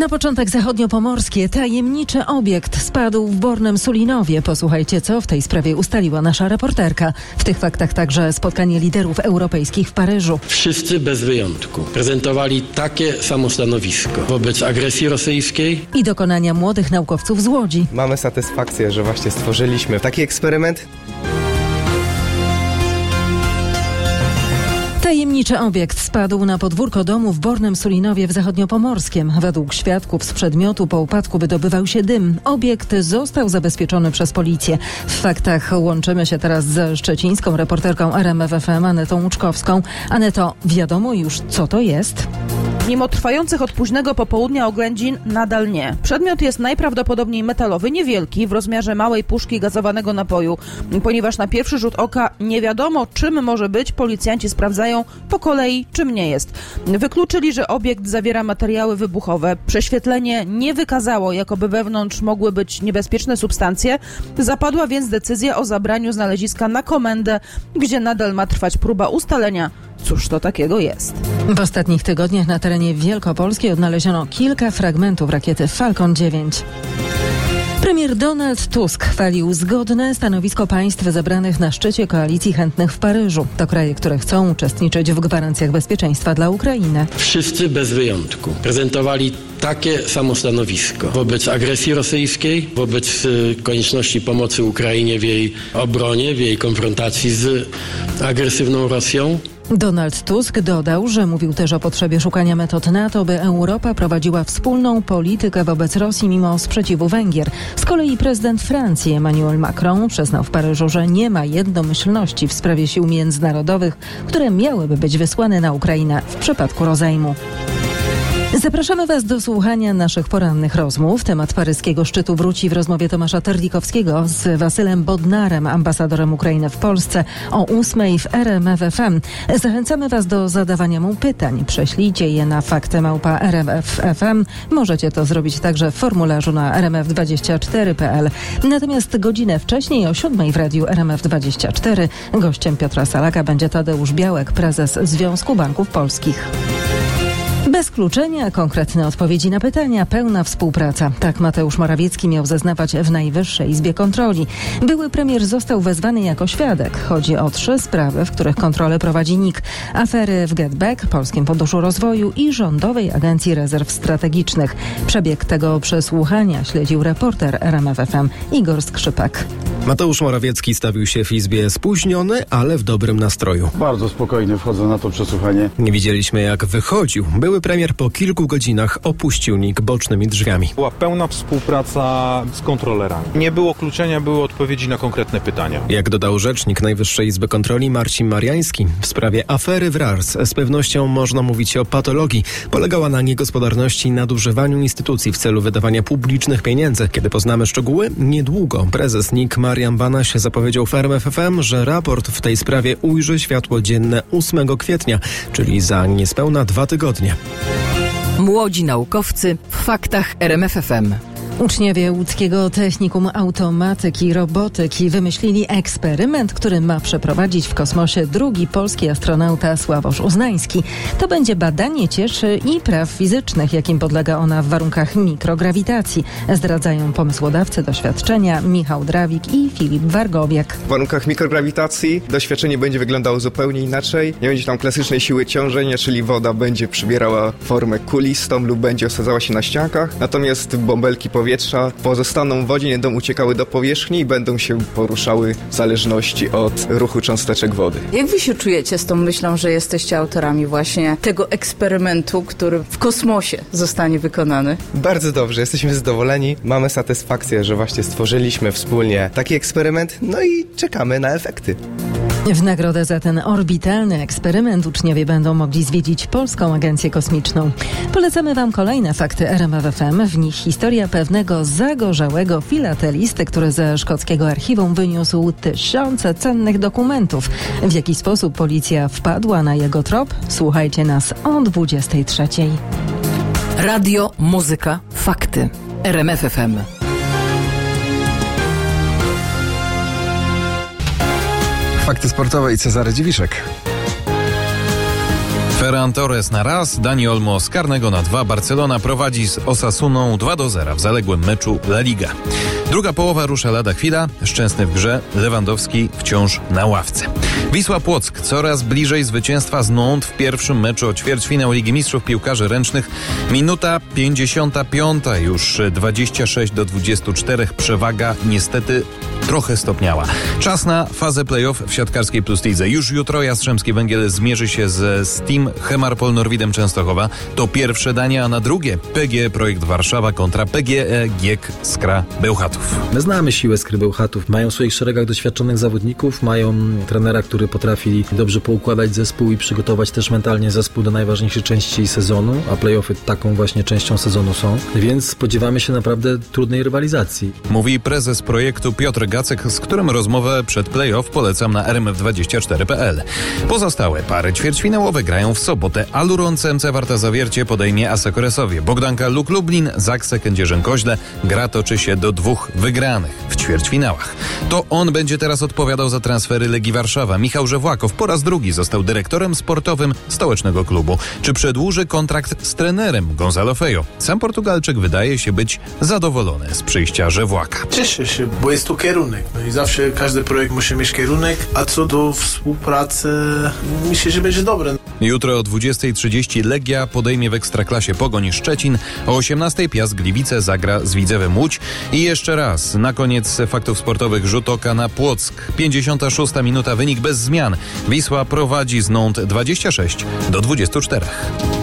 Na początek zachodniopomorskie. Tajemniczy obiekt spadł w Bornem Sulinowie. Posłuchajcie, co w tej sprawie ustaliła nasza reporterka. W tych faktach także spotkanie liderów europejskich w Paryżu. Wszyscy bez wyjątku prezentowali takie samo stanowisko wobec agresji rosyjskiej I dokonania młodych naukowców z Łodzi. Mamy satysfakcję, że właśnie stworzyliśmy taki eksperyment. Tajemniczy obiekt spadł na podwórko domu w Bornem Sulinowie w Zachodniopomorskiem. Według świadków z przedmiotu po upadku wydobywał się dym. Obiekt został zabezpieczony przez policję. W faktach łączymy się teraz ze szczecińską reporterką RMF FM Anetą Łuczkowską. Aneto, wiadomo już, co to jest? Mimo trwających od późnego popołudnia oględzin nadal nie. Przedmiot jest najprawdopodobniej metalowy, niewielki, w rozmiarze małej puszki gazowanego napoju. Ponieważ na pierwszy rzut oka nie wiadomo, czym może być, policjanci sprawdzają po kolei, czym nie jest. Wykluczyli, że obiekt zawiera materiały wybuchowe. Prześwietlenie nie wykazało, jakoby wewnątrz mogły być niebezpieczne substancje. Zapadła więc decyzja o zabraniu znaleziska na komendę, gdzie nadal ma trwać próba ustalenia, cóż to takiego jest. W ostatnich tygodniach na terenie Wielkopolski odnaleziono kilka fragmentów rakiety Falcon 9. Premier Donald Tusk chwalił zgodne stanowisko państw zebranych na szczycie koalicji chętnych w Paryżu. To kraje, które chcą uczestniczyć w gwarancjach bezpieczeństwa dla Ukrainy. wszyscy bez wyjątku prezentowali takie samo stanowisko wobec agresji rosyjskiej, wobec konieczności pomocy Ukrainie w jej obronie, w jej konfrontacji z agresywną Rosją. Donald Tusk dodał, że mówił też o potrzebie szukania metod na to, by Europa prowadziła wspólną politykę wobec Rosji mimo sprzeciwu Węgier. Z kolei prezydent Francji Emmanuel Macron przyznał w Paryżu, że nie ma jednomyślności w sprawie sił międzynarodowych, które miałyby być wysłane na Ukrainę w przypadku rozejmu. Zapraszamy Was do słuchania naszych porannych rozmów. Temat paryskiego szczytu wróci w rozmowie Tomasza Terlikowskiego z Wasylem Bodnarem, ambasadorem Ukrainy w Polsce, o 8:00 w RMF FM. Zachęcamy Was do zadawania mu pytań. Prześlijcie je na fakty@rmf.fm. Możecie to zrobić także w formularzu na rmf24.pl. Natomiast godzinę wcześniej, o 7:00 w radiu RMF24, gościem Piotra Salaka będzie Tadeusz Białek, prezes Związku Banków Polskich. Bez kluczenia, konkretne odpowiedzi na pytania, pełna współpraca. Tak Mateusz Morawiecki miał zeznawać w Najwyższej Izbie Kontroli. Były premier został wezwany jako świadek. Chodzi o 3 sprawy, w których kontrolę prowadzi NIK. Afery w GetBack, Polskim Funduszu Rozwoju i Rządowej Agencji Rezerw Strategicznych. Przebieg tego przesłuchania śledził reporter RMF FM Igor Skrzypek. Mateusz Morawiecki stawił się w Izbie spóźniony, ale w dobrym nastroju. Bardzo spokojnie wchodzę na to przesłuchanie. Nie widzieliśmy, jak wychodził. Były premier po kilku godzinach opuścił NIK bocznymi drzwiami. Była pełna współpraca z kontrolerami. Nie było kluczenia, były odpowiedzi na konkretne pytania. Jak dodał rzecznik Najwyższej Izby Kontroli Marcin Mariański, w sprawie afery w RARS z pewnością można mówić o patologii. Polegała na niegospodarności i nadużywaniu instytucji w celu wydawania publicznych pieniędzy. Kiedy poznamy szczegóły, niedługo prezes NIK Marian Banaś zapowiedział w RMF FM, że raport w tej sprawie ujrzy światło dzienne 8 kwietnia, czyli za niespełna 2 tygodnie. Młodzi naukowcy w faktach RMF FM. Uczniowie łódzkiego Technikum Automatyki i Robotyki wymyślili eksperyment, który ma przeprowadzić w kosmosie drugi polski astronauta Sławosz Uznański. To będzie badanie cieczy i praw fizycznych, jakim podlega ona w warunkach mikrograwitacji. Zdradzają pomysłodawcy doświadczenia Michał Drawik i Filip Wargowiak. W warunkach mikrograwitacji doświadczenie będzie wyglądało zupełnie inaczej. Nie będzie tam klasycznej siły ciążenia, czyli woda będzie przybierała formę kulistą lub będzie osadzała się na ściankach. Natomiast bąbelki powietrza pozostaną w wodzie, nie będą uciekały do powierzchni i będą się poruszały w zależności od ruchu cząsteczek wody. Jak wy się czujecie z tą myślą, że jesteście autorami właśnie tego eksperymentu, który w kosmosie zostanie wykonany? Bardzo dobrze, jesteśmy zadowoleni. Mamy satysfakcję, że właśnie stworzyliśmy wspólnie taki eksperyment, no i czekamy na efekty. W nagrodę za ten orbitalny eksperyment uczniowie będą mogli zwiedzić Polską Agencję Kosmiczną. Polecamy Wam kolejne fakty RMF FM. W nich historia pewnego zagorzałego filatelisty, który ze szkockiego archiwum wyniósł tysiące cennych dokumentów. W jaki sposób policja wpadła na jego trop? Słuchajcie nas o 23:00. Radio, muzyka, fakty. RMF FM. Fakty sportowe i Cezary Dziwiszek. Ferran Torres na raz, Dani Olmo z karnego na 2. Barcelona prowadzi z Osasuną 2-0 w zaległym meczu La Liga. Druga połowa rusza lada chwila. Szczęsny w grze, Lewandowski wciąż na ławce. Wisła Płock coraz bliżej zwycięstwa z Nantes w pierwszym meczu o ćwierćfinał Ligi Mistrzów Piłkarzy Ręcznych. Minuta 55. Już 26-24. Przewaga niestety trochę stopniała. Czas na fazę play-off w siatkarskiej Plus Lidze. Już jutro Jastrzębski Węgiel zmierzy się z Steam Chemarpol Norwidem Częstochowa. To pierwsze danie, a na drugie PGE Projekt Warszawa kontra PGE GiEK Skra Bełchatów. My znamy siłę Skry Bełchatów. Mają w swoich szeregach doświadczonych zawodników, mają trenera, który potrafi dobrze poukładać zespół i przygotować też mentalnie zespół do najważniejszej części sezonu, a play-offy taką właśnie częścią sezonu są, więc spodziewamy się naprawdę trudnej rywalizacji. Mówi prezes projektu Piotr Gacek, z którym rozmowę przed play-off polecam na rmf24.pl. Pozostałe pary ćwierćfinałowe grają w sobotę. Aluron CMC Warta Zawiercie podejmie Asekoresowie. Bogdanka Luk Lublin, Zaksę Kędzierzyn-Koźle. Gra toczy się do 2 wygranych w ćwierćfinałach. To on będzie teraz odpowiadał za transfery Legii Warszawa. Michał Żewłakow po raz drugi został dyrektorem sportowym stołecznego klubu. Czy przedłuży kontrakt z trenerem Gonzalo Feio? Sam Portugalczyk wydaje się być zadowolony z przyjścia Żewłaka. Cieszę się, bo jest to kierunek. No i zawsze każdy projekt musi mieć kierunek, a co do współpracy, myślę, że będzie dobre. Jutro o 20:30 Legia podejmie w Ekstraklasie Pogoń Szczecin. O 18:00 Piast Gliwice zagra z Widzewem Łódź. I jeszcze raz, na koniec faktów sportowych, rzut oka na Płock. 56. minuta, wynik bez zmian. Wisła prowadzi z Nantes 26-24.